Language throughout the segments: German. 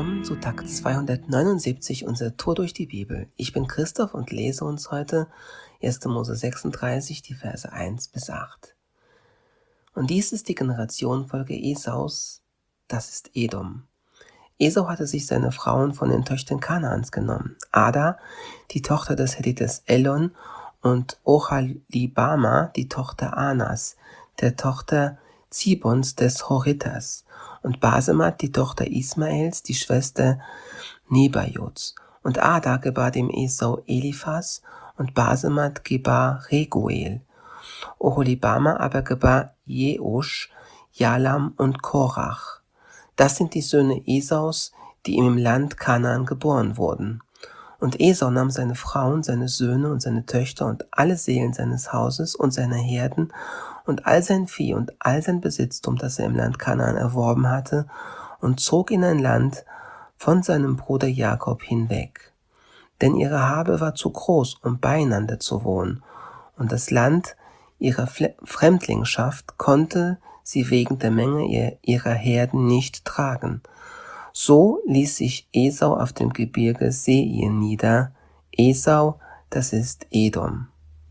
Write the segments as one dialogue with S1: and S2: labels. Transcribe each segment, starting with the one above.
S1: willkommen zu Tag 279 unserer Tour durch die Bibel. Ich bin Christoph und lese uns heute 1. Mose 36, die Verse 1 bis 8. Und dies ist die Generationenfolge Esaus, das ist Edom. Esau hatte sich seine Frauen von den Töchtern Kanaans genommen. Ada, die Tochter des Hethites Elon, und Oholibama, die Tochter Anas, der Tochter Zibons des Horitas, und Basemat, die Tochter Ismaels, die Schwester Nebajots. Und Ada gebar dem Esau Eliphas, und Basemat gebar Reguel. Oholibama aber gebar Jeusch, Jalam und Korach. Das sind die Söhne Esaus, die ihm im Land Kanaan geboren wurden. Und Esau nahm seine Frauen, seine Söhne und seine Töchter und alle Seelen seines Hauses und seine Herden und all sein Vieh und all sein Besitztum, das er im Land Kanaan erworben hatte, und zog in ein Land von seinem Bruder Jakob hinweg. Denn ihre Habe war zu groß, um beieinander zu wohnen, und das Land ihrer Fremdlingschaft konnte sie wegen der Menge ihrer Herden nicht tragen. So ließ sich Esau auf dem Gebirge Seir nieder. Esau, das ist Edom.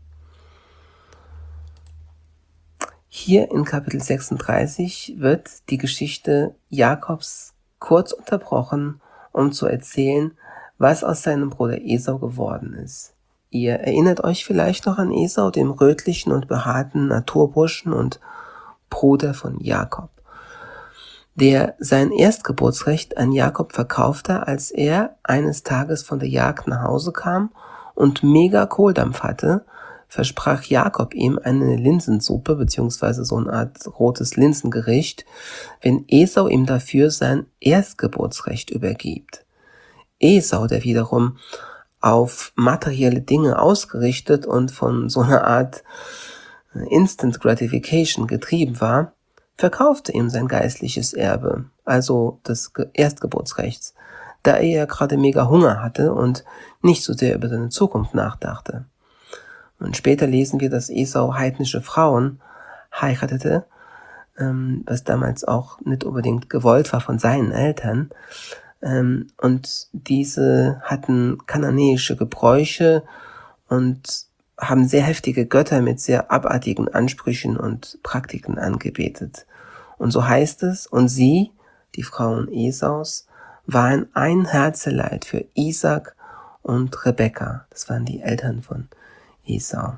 S1: Hier in Kapitel 36 wird die Geschichte Jakobs kurz unterbrochen, um zu erzählen, was aus seinem Bruder Esau geworden ist. Ihr erinnert euch vielleicht noch an Esau, dem rötlichen und behaarten Naturburschen und Bruder von Jakob, der sein Erstgeburtsrecht an Jakob verkaufte, als er eines Tages von der Jagd nach Hause kam und mega Kohldampf hatte, versprach Jakob ihm eine Linsensuppe bzw. so eine Art rotes Linsengericht, wenn Esau ihm dafür sein Erstgeburtsrecht übergibt. Esau, der wiederum auf materielle Dinge ausgerichtet und von so einer Art Instant Gratification getrieben war, verkaufte ihm sein geistliches Erbe, also des Erstgeburtsrechts, da er ja gerade mega Hunger hatte und nicht so sehr über seine Zukunft nachdachte. Und später lesen wir, dass Esau heidnische Frauen heiratete, was damals auch nicht unbedingt gewollt war von seinen Eltern. Und diese hatten kananäische Gebräuche und haben sehr heftige Götter mit sehr abartigen Ansprüchen und Praktiken angebetet. Und so heißt es, und sie, die Frauen Esaus, waren ein Herzeleid für Isaac und Rebekka. Das waren die Eltern von Esau.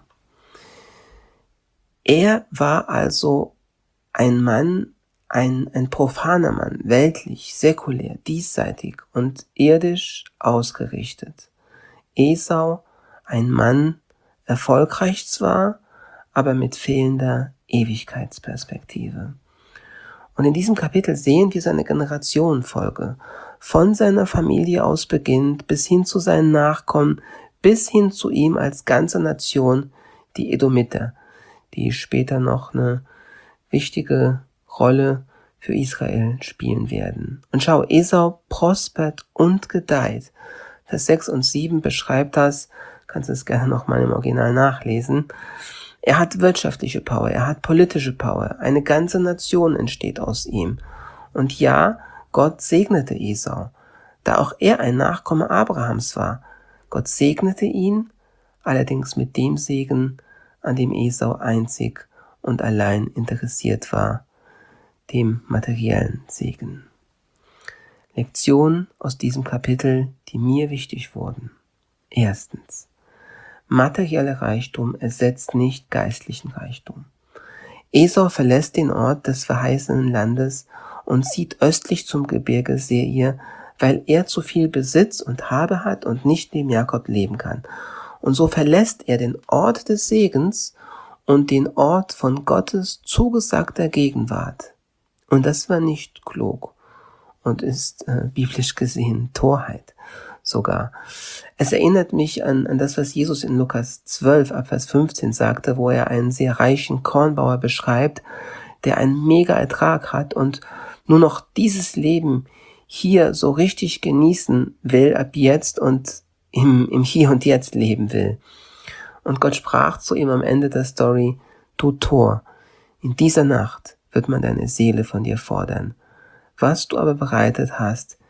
S1: Er war also ein Mann, ein profaner Mann, weltlich, säkulär, diesseitig und irdisch ausgerichtet. Esau, ein Mann, erfolgreich zwar, aber mit fehlender Ewigkeitsperspektive. Und in diesem Kapitel sehen wir seine Generationenfolge, von seiner Familie aus beginnend bis hin zu seinen Nachkommen, bis hin zu ihm als ganze Nation, die Edomiter, die später noch eine wichtige Rolle für Israel spielen werden. Und schau, Esau prospert und gedeiht. Vers 6 und 7 beschreibt das, kannst du es gerne nochmal im Original nachlesen. Er hat wirtschaftliche Power, er hat politische Power, eine ganze Nation entsteht aus ihm. Und ja, Gott segnete Esau, da auch er ein Nachkomme Abrahams war. Gott segnete ihn, allerdings mit dem Segen, an dem Esau einzig und allein interessiert war, dem materiellen Segen. Lektionen aus diesem Kapitel, die mir wichtig wurden. Erstens: Materieller Reichtum ersetzt nicht geistlichen Reichtum. Esau verlässt den Ort des verheißenen Landes und zieht östlich zum Gebirge Seir, weil er zu viel Besitz und Habe hat und nicht neben Jakob leben kann. Und so verlässt er den Ort des Segens und den Ort von Gottes zugesagter Gegenwart. Und das war nicht klug und ist biblisch gesehen Torheit sogar. Es erinnert mich an das, was Jesus in Lukas 12, ab Vers 15 sagte, wo er einen sehr reichen Kornbauer beschreibt, der einen mega Ertrag hat und nur noch dieses Leben hier so richtig genießen will ab jetzt und im Hier und Jetzt leben will. Und Gott sprach zu ihm am Ende der Story: Du Tor, in dieser Nacht wird man deine Seele von dir fordern. Was du aber bereitet hast,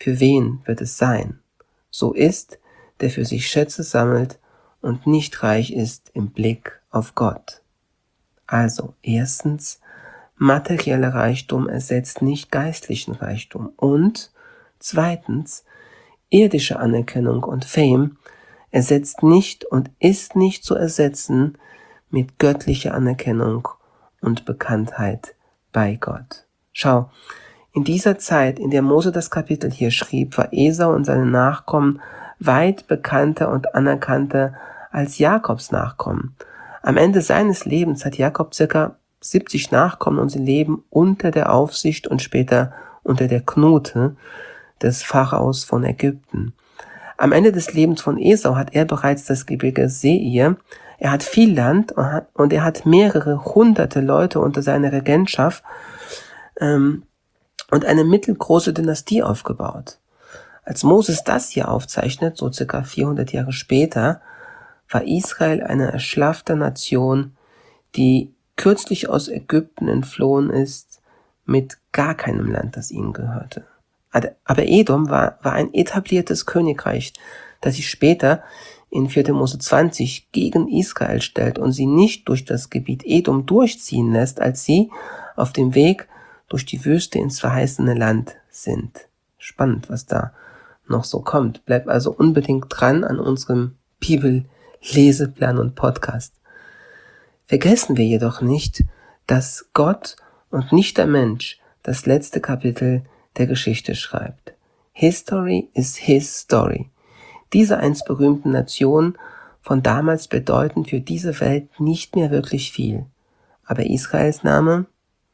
S1: für wen wird es sein? So ist, der für sich Schätze sammelt und nicht reich ist im Blick auf Gott. Also, erstens, materieller Reichtum ersetzt nicht geistlichen Reichtum. Und zweitens, irdische Anerkennung und Fame ersetzt nicht und ist nicht zu ersetzen mit göttlicher Anerkennung und Bekanntheit bei Gott. Schau, in dieser Zeit, in der Mose das Kapitel hier schrieb, war Esau und seine Nachkommen weit bekannter und anerkannter als Jakobs Nachkommen. Am Ende seines Lebens hat Jakob ca. 70 Nachkommen und sie leben unter der Aufsicht und später unter der Knute des Pharaos von Ägypten. Am Ende des Lebens von Esau hat er bereits das Gebirge Seir. Er hat viel Land und er hat mehrere hunderte Leute unter seiner Regentschaft und eine mittelgroße Dynastie aufgebaut. Als Moses das hier aufzeichnet, so circa 400 Jahre später, war Israel eine erschlaffte Nation, die kürzlich aus Ägypten entflohen ist, mit gar keinem Land, das ihnen gehörte. Aber Edom war ein etabliertes Königreich, das sich später in 4. Mose 20 gegen Israel stellt und sie nicht durch das Gebiet Edom durchziehen lässt, als sie auf dem Weg durch die Wüste ins verheißene Land sind. Spannend, was da noch so kommt. Bleib also unbedingt dran an unserem Bibel-Leseplan und Podcast. Vergessen wir jedoch nicht, dass Gott und nicht der Mensch das letzte Kapitel der Geschichte schreibt. History is his story. Diese einst berühmten Nationen von damals bedeuten für diese Welt nicht mehr wirklich viel. Aber Israels Name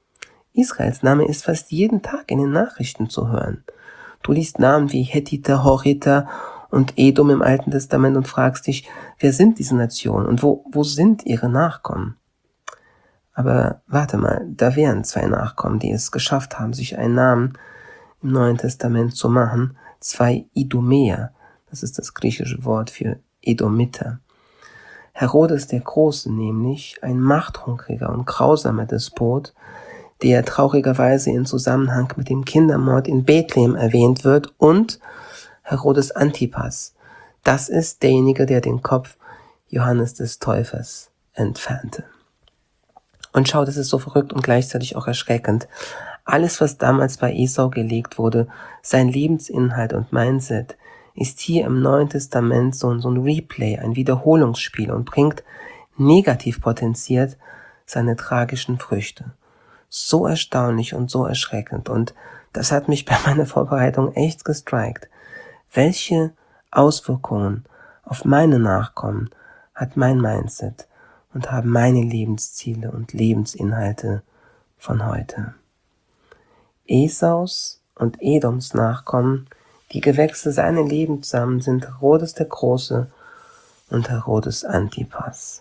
S1: ist fast jeden Tag in den Nachrichten zu hören. Du liest Namen wie Hethiter, Horiter und Edom im Alten Testament und fragst dich, wer sind diese Nationen und wo sind ihre Nachkommen? Aber warte mal, da wären 2 Nachkommen, die es geschafft haben, sich einen Namen im Neuen Testament zu machen, 2 Idumäer, das ist das griechische Wort für Edomiter. Herodes der Große nämlich, ein machthungriger und grausamer Despot, der traurigerweise in Zusammenhang mit dem Kindermord in Bethlehem erwähnt wird, und Herodes Antipas, das ist derjenige, der den Kopf Johannes des Täufers entfernte. Und schau, das ist so verrückt und gleichzeitig auch erschreckend. Alles, was damals bei Esau gelegt wurde, sein Lebensinhalt und Mindset, ist hier im Neuen Testament so ein Replay, ein Wiederholungsspiel und bringt negativ potenziert seine tragischen Früchte. So erstaunlich und so erschreckend, und das hat mich bei meiner Vorbereitung echt gestrikt. Welche Auswirkungen auf meine Nachkommen hat mein Mindset und haben meine Lebensziele und Lebensinhalte von heute? Esaus und Edoms Nachkommen, die Gewächse seiner Lebenssamen, sind Herodes der Große und Herodes Antipas.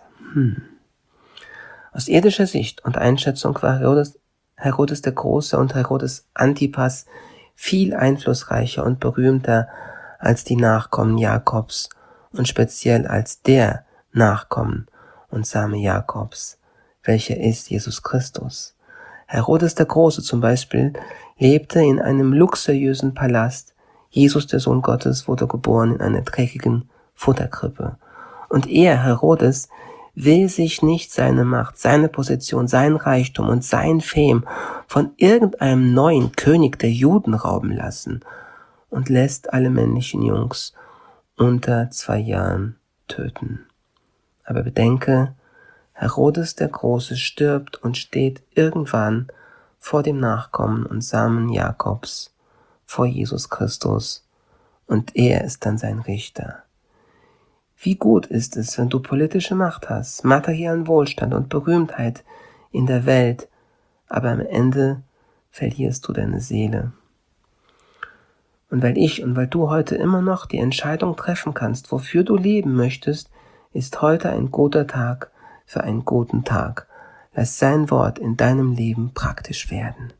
S1: Aus irdischer Sicht und Einschätzung war Herodes der Große und Herodes Antipas viel einflussreicher und berühmter als die Nachkommen Jakobs und speziell als der Nachkommen und Same Jakobs, welcher ist Jesus Christus. Herodes der Große zum Beispiel lebte in einem luxuriösen Palast. Jesus, der Sohn Gottes, wurde geboren in einer dreckigen Futterkrippe. Und er, Herodes, will sich nicht seine Macht, seine Position, sein Reichtum und sein Fame von irgendeinem neuen König der Juden rauben lassen und lässt alle männlichen Jungs unter 2 Jahren töten. Aber bedenke, Herodes der Große stirbt und steht irgendwann vor dem Nachkommen und Samen Jakobs, vor Jesus Christus, und er ist dann sein Richter. Wie gut ist es, wenn du politische Macht hast, materiellen Wohlstand und Berühmtheit in der Welt, aber am Ende verlierst du deine Seele. Und weil du heute immer noch die Entscheidung treffen kannst, wofür du leben möchtest, ist heute ein guter Tag für einen guten Tag. Lass sein Wort in deinem Leben praktisch werden.